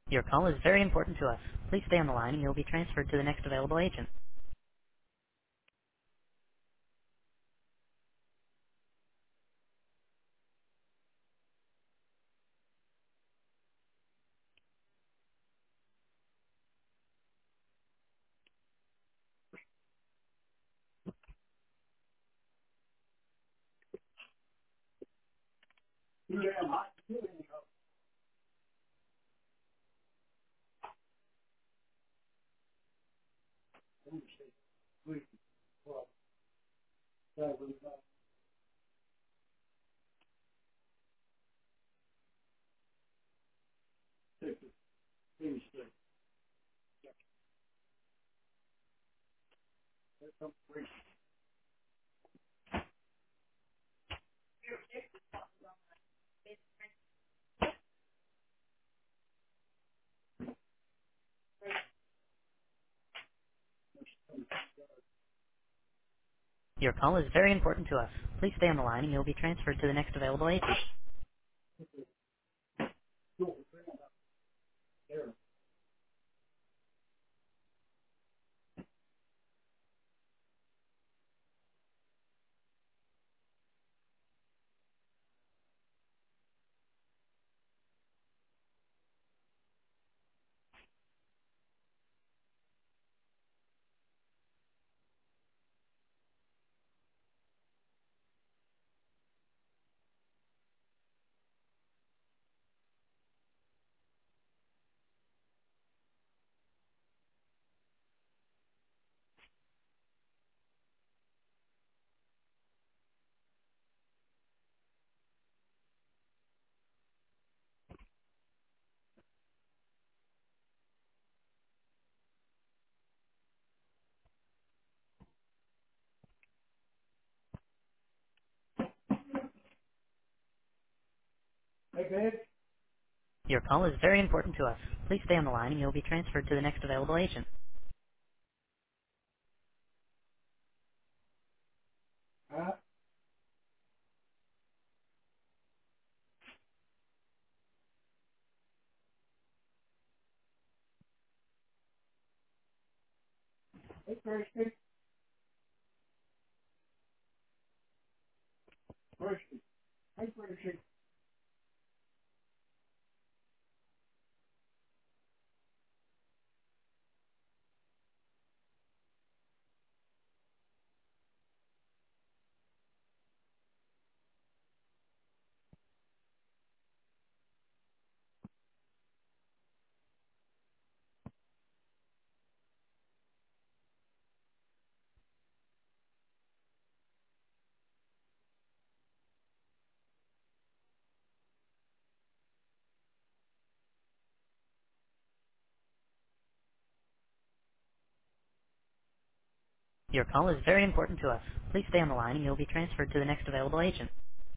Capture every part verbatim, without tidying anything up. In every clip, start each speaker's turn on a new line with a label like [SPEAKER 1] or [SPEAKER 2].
[SPEAKER 1] Your call is very important to us. Please stay on the line and you'll be transferred to the next available agent. Your call is very important to us. Please stay on the line and you'll be transferred to the next available agent. Your call is very important to us. Please stay on the line and you'll be transferred to the next available agent. Your call is very important to us. Please stay on the line and you'll be transferred to the next available agent.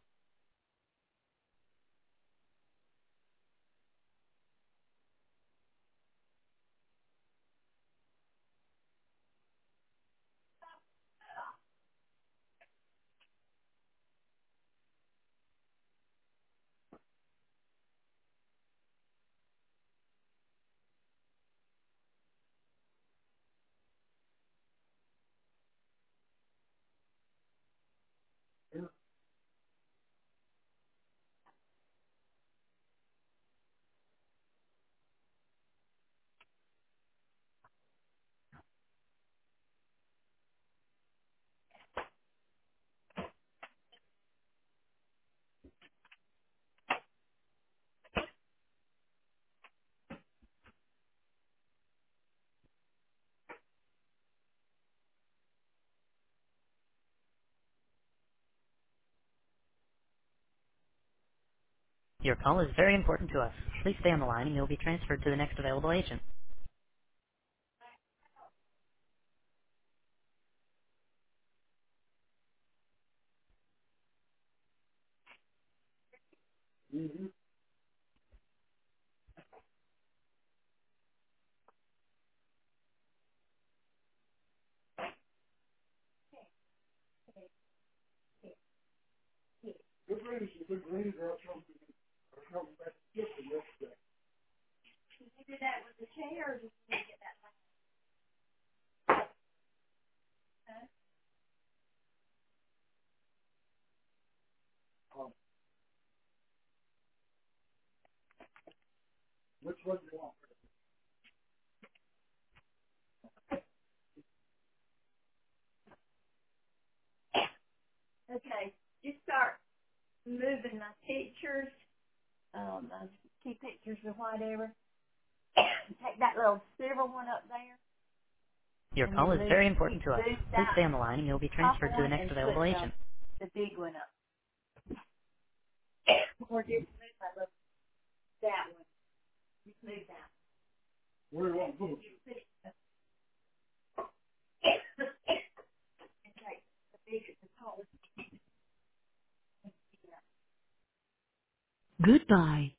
[SPEAKER 1] Your call is very important to us. Please stay on the line and you'll be transferred to the next available agent.
[SPEAKER 2] Okay, you start moving my pictures, um, my key pictures or whatever. Take that little silver one up there,
[SPEAKER 1] Your
[SPEAKER 2] and
[SPEAKER 1] call
[SPEAKER 2] then
[SPEAKER 1] is
[SPEAKER 2] move,
[SPEAKER 1] very
[SPEAKER 2] keep
[SPEAKER 1] important to us.
[SPEAKER 2] move
[SPEAKER 1] Please
[SPEAKER 2] that
[SPEAKER 1] stay on the line and you'll be
[SPEAKER 2] top
[SPEAKER 1] transferred to the
[SPEAKER 2] one
[SPEAKER 1] next
[SPEAKER 2] and put
[SPEAKER 1] available
[SPEAKER 2] the,
[SPEAKER 1] agent.
[SPEAKER 2] the big one up. Or just move that little, that one. Just move that one. Where do you want to move? And take the big, the tallest.
[SPEAKER 1] Goodbye.